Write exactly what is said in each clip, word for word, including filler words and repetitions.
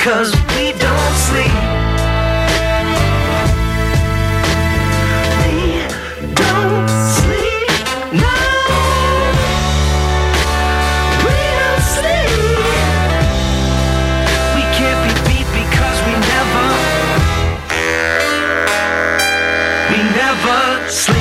because we don't sleep. We don't sleep, no. We don't sleep. We can't be beat because we never, we never sleep.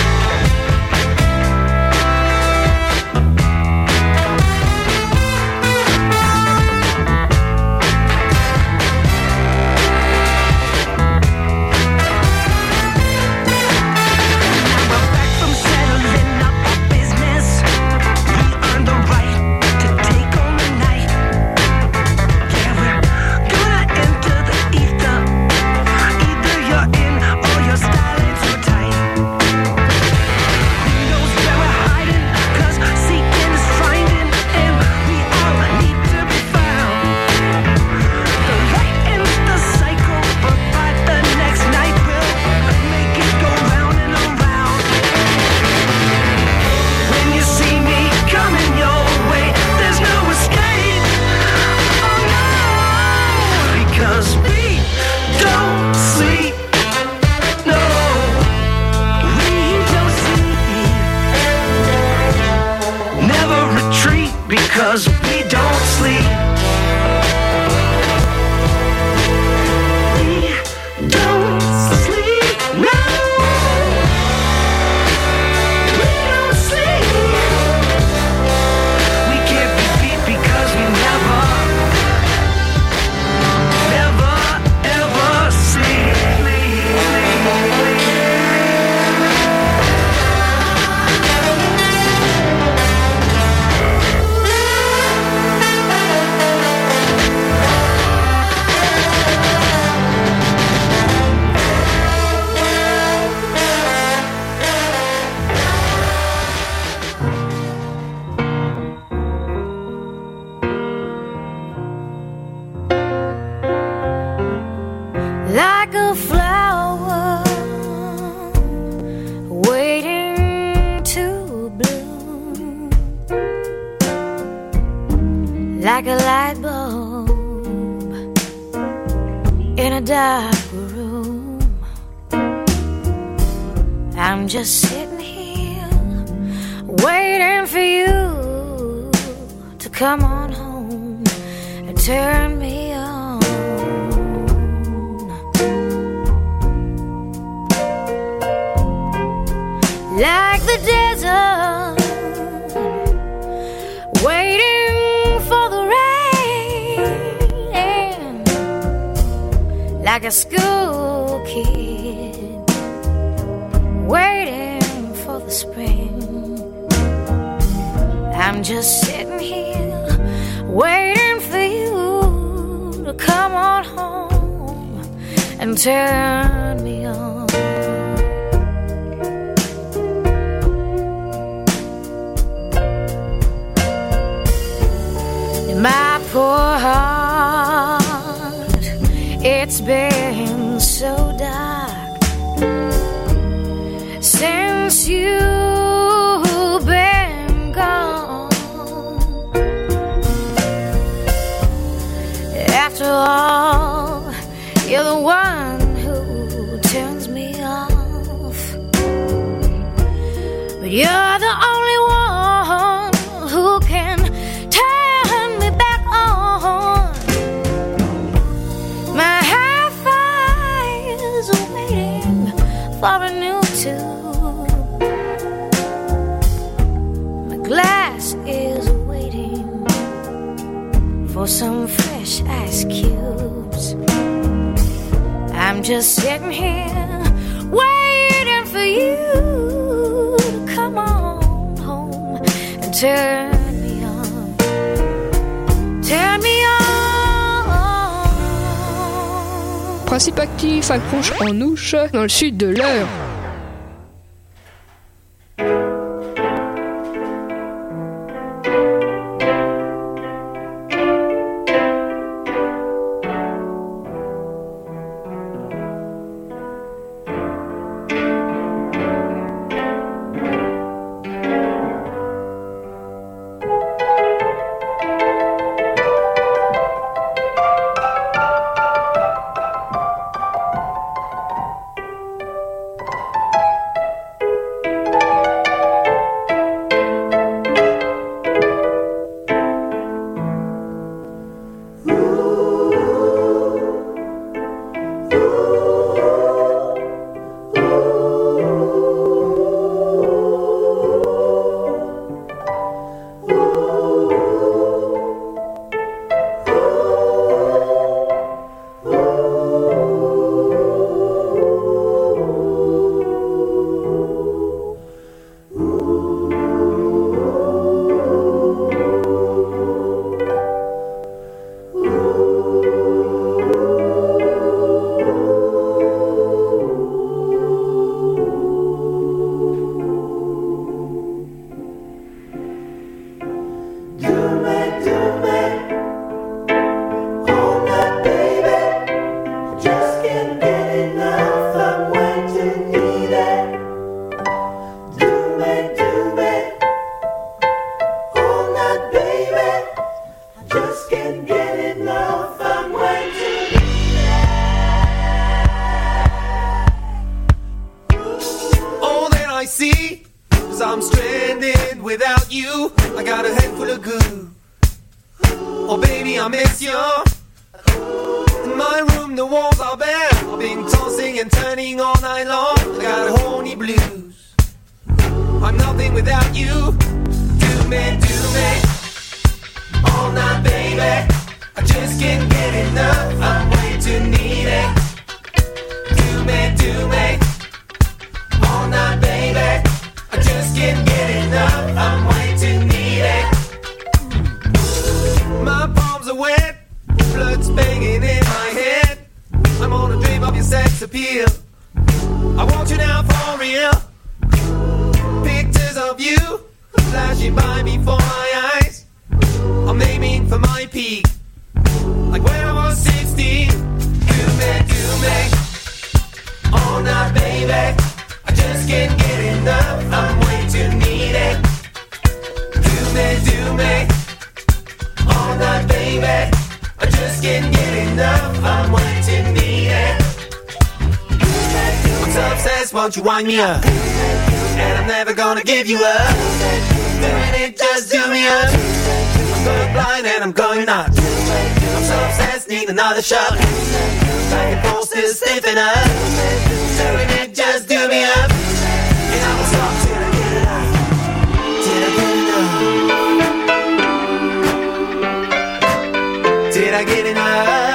Because we don't sleep. We don't sleep, no. We don't sleep. We can't be beat because we never, never, ever sleep. Like a flower waiting to bloom, like a light bulb in a dark room. I'm just sitting here waiting for you to come on home and turn me on. Like the desert, waiting for the rain. Like a school kid, waiting for the spring. I'm just sitting here, waiting for you to come on home and turn me on. My poor heart, it's been so dark since you've been gone. After all, you're the one who turns me off, but you're the only one who can turn me back on. My hi-fi is waiting for a new tube. My glass is waiting for some fresh ice cubes. I'm just sitting here waiting for you to come on home and turn me on. Turn me on. Principe actif, accroche en ouche dans le sud de l'Eure. I'm stranded without you. I got a head full of goo. Oh baby, I miss you. In my room, the walls are bare. I've been tossing and turning all night long. I got a horny blues. I'm nothing without you. Do me, do me all night, baby. I just can't get enough. I'm way too needy. Do me, do me all night, baby. I just can't get enough. I'm way too needy. My palms are wet, blood's banging in my head. I'm on a dream of your sex appeal. I want you now for real. Pictures of you flashing by before my eyes. I'm aiming for my peak, like when I was sixteen. Do me, do me all night, baby. I just can't get enough. I'm way too needy. Do me, do me all night, baby. I just can't get enough. I'm way too needy. I'm so obsessed, won't you wind me up? And I'm never gonna give you up. Doing it, just do me up. I'm going blind and I'm going nuts. I'm so obsessed, need another shot. Back and forth, still stiffen up. Doing it, just do me up. And I will stop till I get it out. Till I get enough. Did I get enough?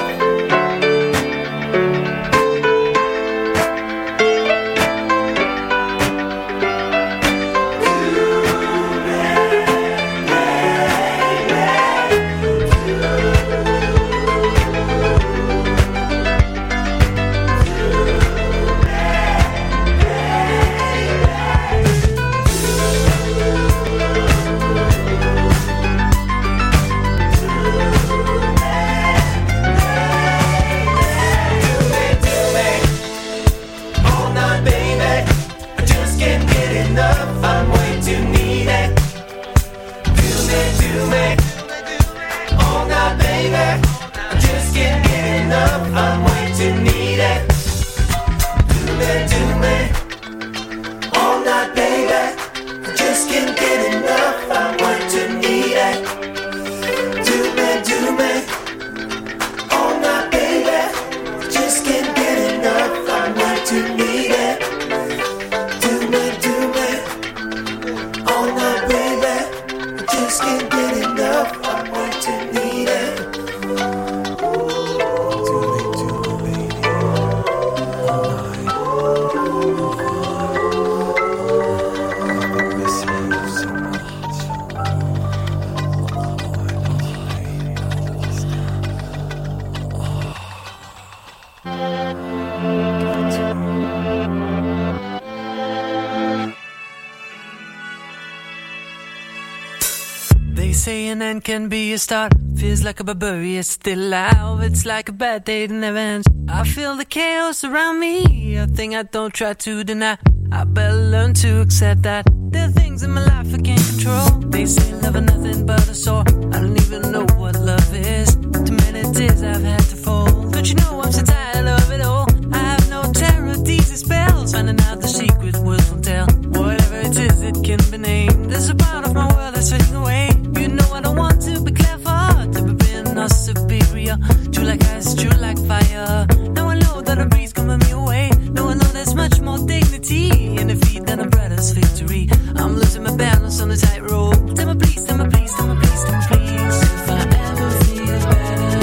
Can be a start, feels like a barbarian still alive. It's like a bad day that never ends. I feel the chaos around me, a thing I don't try to deny. I better learn to accept that there are things in my life I can't control. They say love is nothing but a sore. I don't even know what love is. Too many tears I've had to fold. Don't you know I'm so tired of it all? I have no terror, these are spells. Finding out the secret words won't tell. Whatever it is, it can be named. There's a part of my world that's fading away. You know I don't want to be clever, to be being or superior. True like ice, true like fire. Now I know that a breeze coming me away. Now I know there's much more dignity in defeat than a brother's victory. I'm losing my balance on the tightrope. Tell me please, tell me please, tell me please, tell me please. If I ever feel better,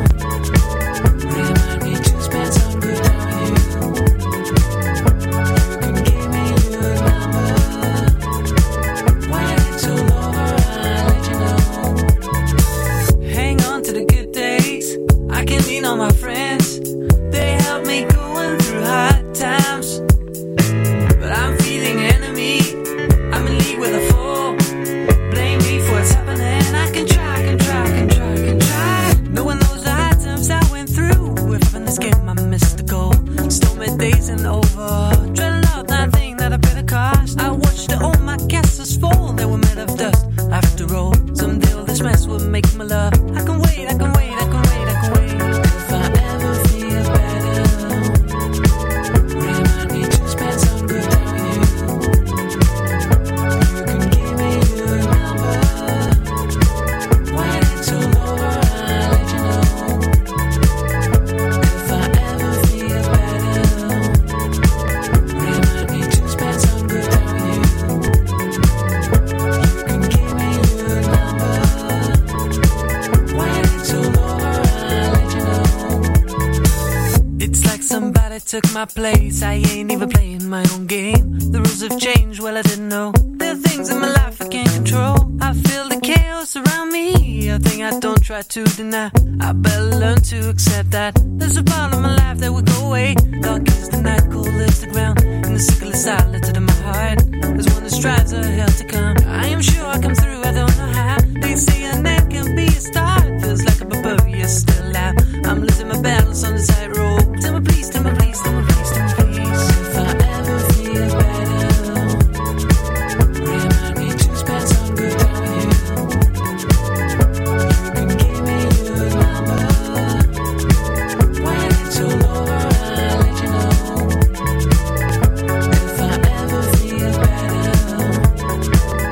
remind me to spend some good time with you. You can give me your number. When I get too low, I'll let you know. Hang on to the good days. I can lean on my friends. They help me going through hard times. But I'm feeling enemy. I'm in league with a foe. Blame me for what's happening. took my place. I ain't even playing my own game. The rules have changed, well I didn't know. There are things in my life I can't control. I feel the chaos around me, a thing I don't try to deny. I better learn to accept that there's a part of my life that will go away. Dark is the night, cold is the ground, and the sickle is silent in my heart. There's one that strives a hell to come. I am sure I come through, I don't know how. They say a neck can be a start. Feels like a barbarian still out. I'm losing my battles on the tightrope. Tell me please, tell me please, tell me please, tell me please. If I ever feel better, remind me to spend some good time with you. You can give me your number. When it's all over, I'll let you know. If I ever feel better,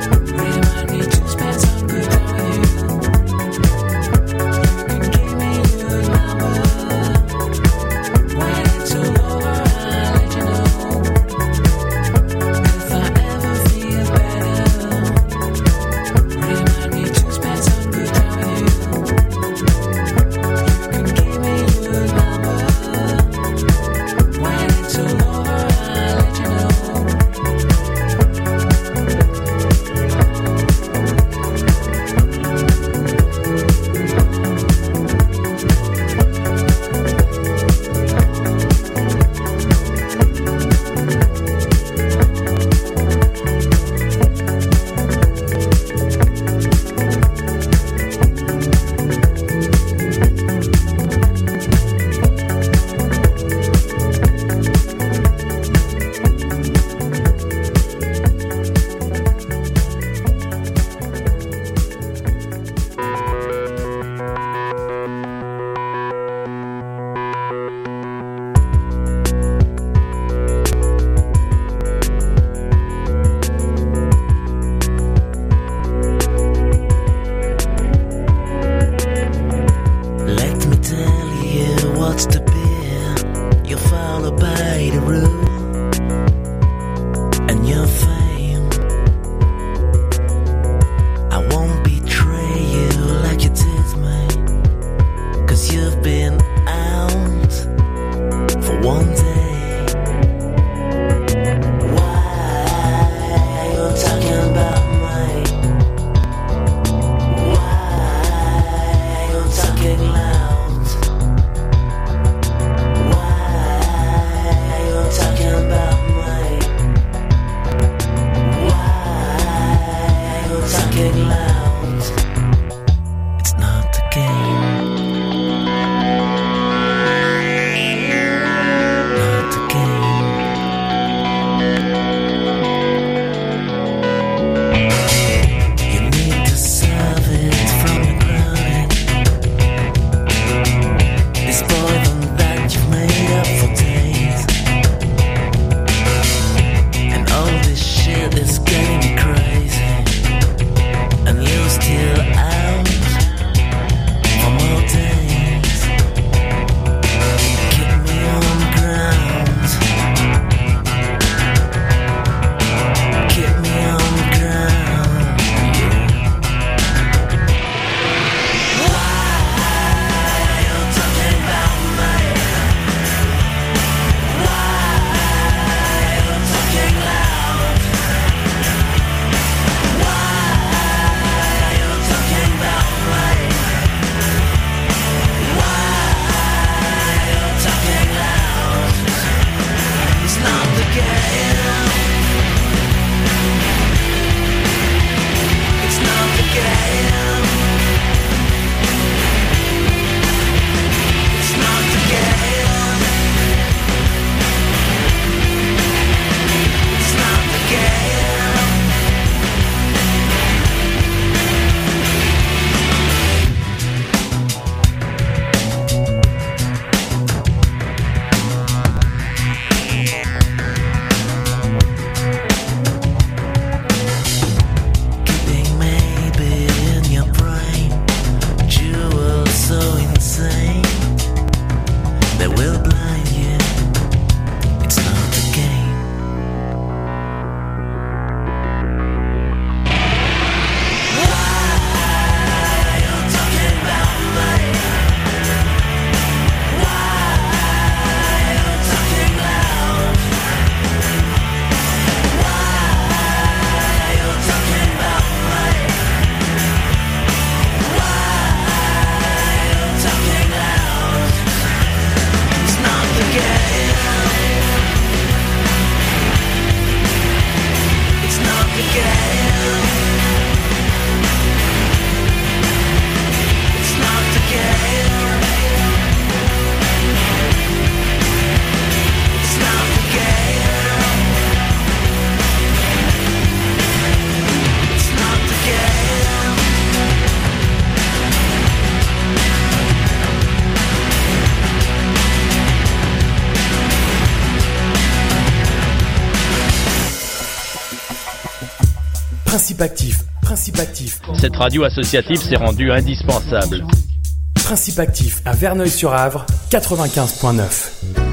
Principe actif, principe actif. Cette radio associative s'est rendue indispensable. Principe actif à Verneuil-sur-Avre, quatre-vingt-quinze point neuf.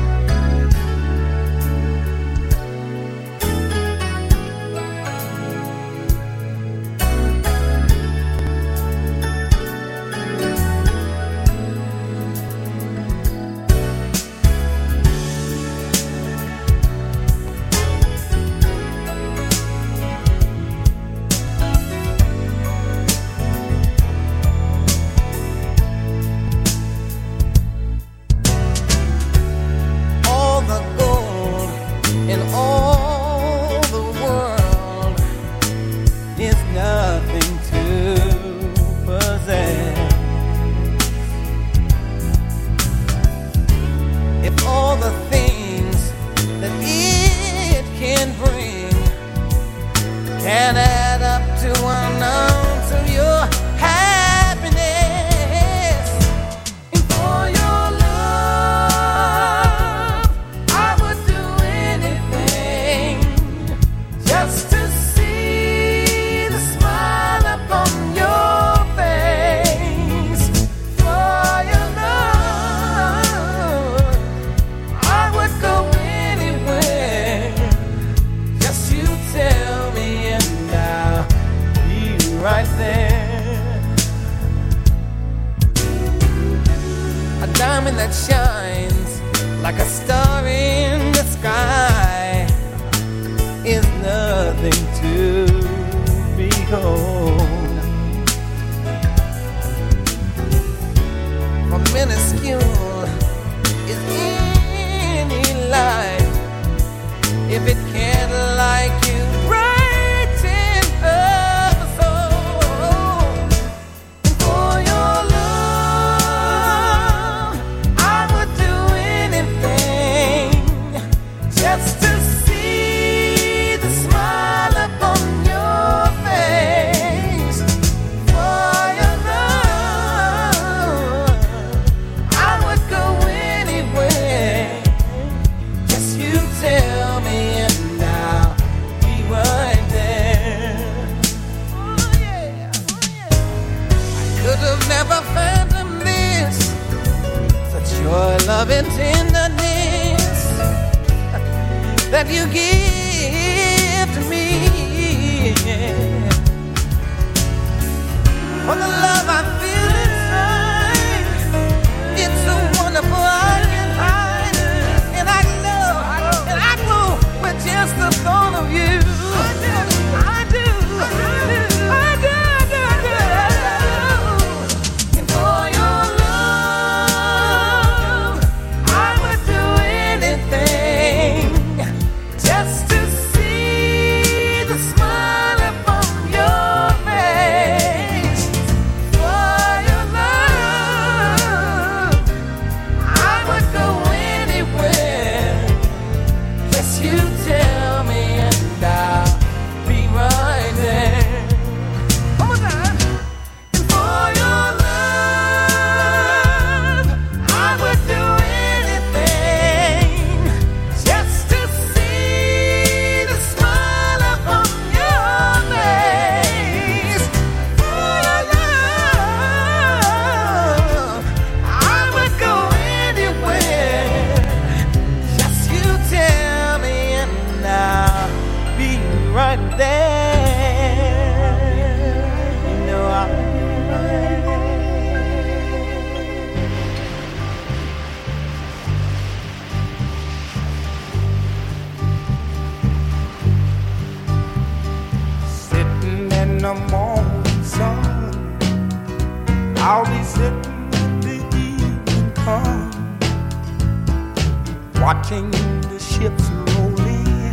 Watching the ships roll in,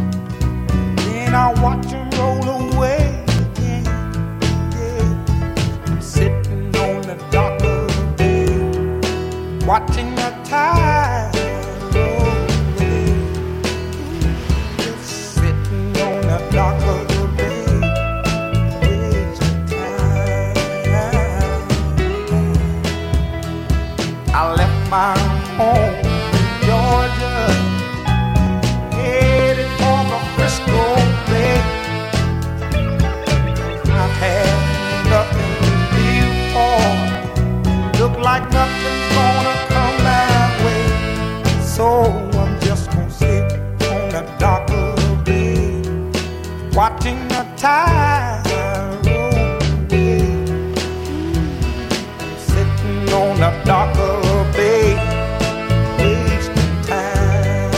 then I watch them roll away again. Yeah. I'm sitting on the dock of the bay, watching the tide roll away. Just sitting on the dock of the bay, wasting time. I left my home, Georgia, headed for the Frisco Bay. watching the tide roll away, sitting on a darker bay, wasting time.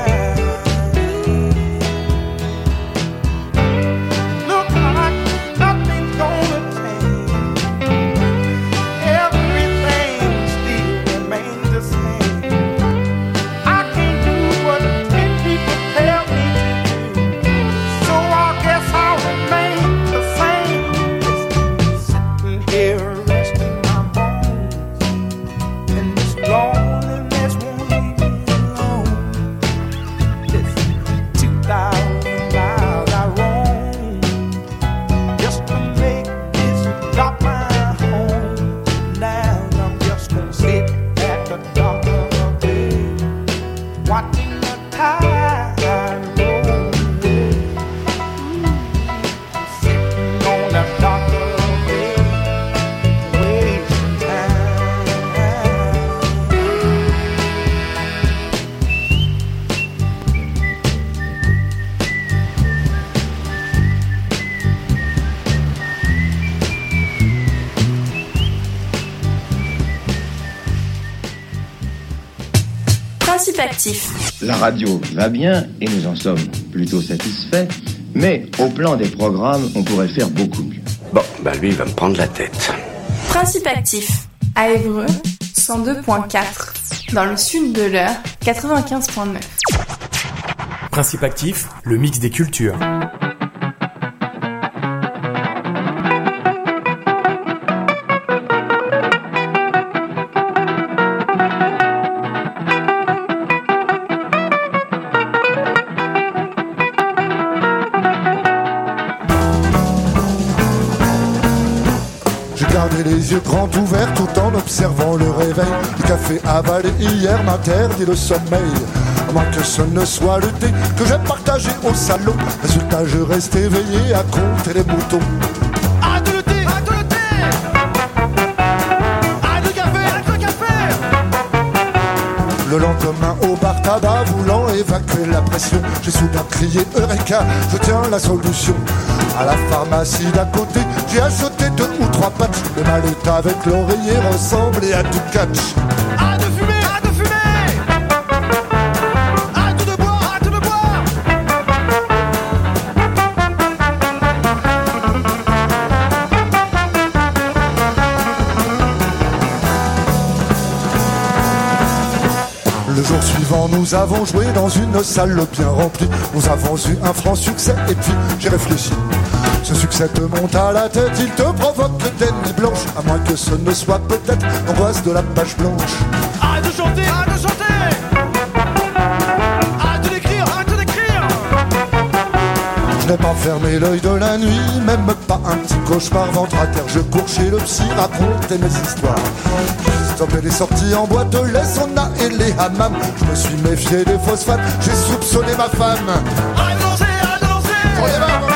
Look like nothing's gonna change, everything still remains the same. I can't do what ten people tell me to do, so I guess I'll remain the same. Sitting here resting my bones, and this loneliness won't leave me alone. This two thousand miles I roam just to make this drop my home. Now I'm just gonna sit at the dock of the bay, watching the tide roll away, sitting on the dock of the bay, wasting time. Principe actif. La radio va bien et nous en sommes plutôt satisfaits, mais au plan des programmes, on pourrait faire beaucoup mieux. Bon, bah lui, il va me prendre la tête. Principe actif. À Évreux, cent deux virgule quatre. Dans le sud de l'Eure, quatre-vingt-quinze virgule neuf. Principe actif, le mix des cultures. J'ai gardé les yeux grands ouverts tout en observant le réveil. Le café avalé hier m'interdit le sommeil, à moins que ce ne soit le thé que j'ai partagé au salon. Résultat, je reste éveillé à compter les moutons. Arrête le thé, arrête le thé, arrête le café, arrête le café. Le lendemain au bar tabac, voulant évacuer la pression, j'ai soudain crié Eureka, je tiens la solution. À la pharmacie d'à côté, j'ai acheté deux ou trois patchs. Le malet avec l'oreiller ressemblait à du catch. Arrête de fumer, arrête de fumer, arrête de boire, arrête de boire. Le jour suivant, nous avons joué dans une salle bien remplie. Nous avons eu un franc succès et puis j'ai réfléchi. Ce succès te monte à la tête, il te provoque des nuits blanches, à moins que ce ne soit peut-être l'angoisse de la page blanche. Arrête de chanter, arrête de chanter, arrête d'écrire, arrête d'écrire. Je n'ai pas fermé l'œil de la nuit, même pas un petit cauchemar. Ventre à terre, je cours chez le psy, raconter mes histoires. J'ai stoppé les sorties en boîte, les saunas et les hammams. Je me suis méfié des phosphates, j'ai soupçonné ma femme. Arrête de danser, arrête de danser. Oh, les mains.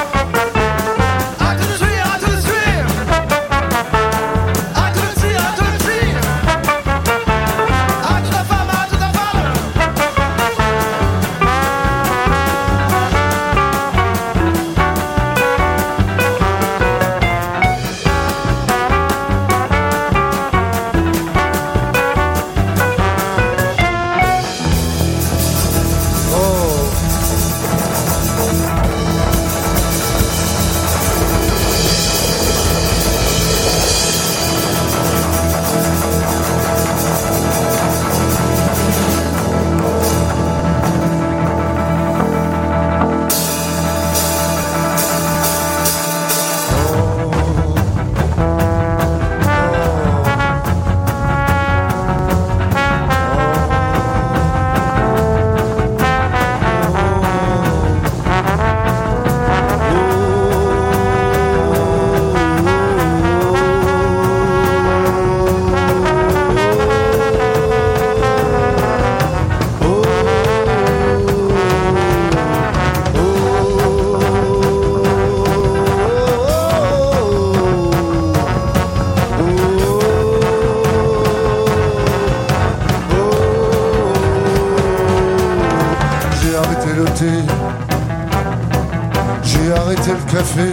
café.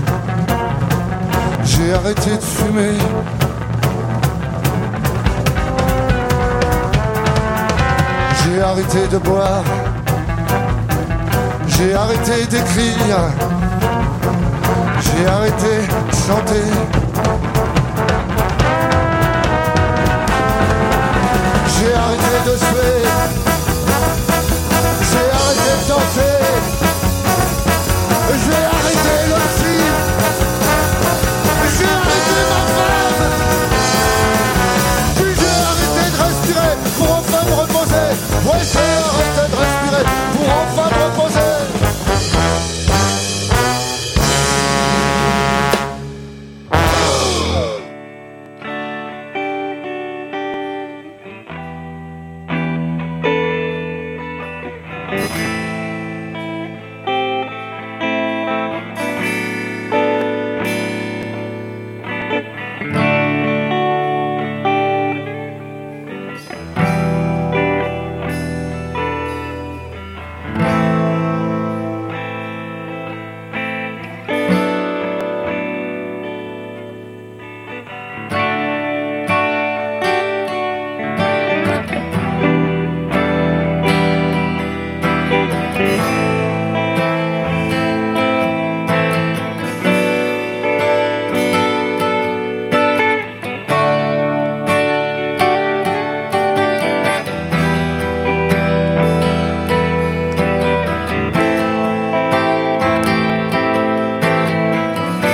J'ai arrêté de fumer. J'ai arrêté de boire. J'ai arrêté d'écrire. J'ai arrêté de chanter. J'ai arrêté de jouer.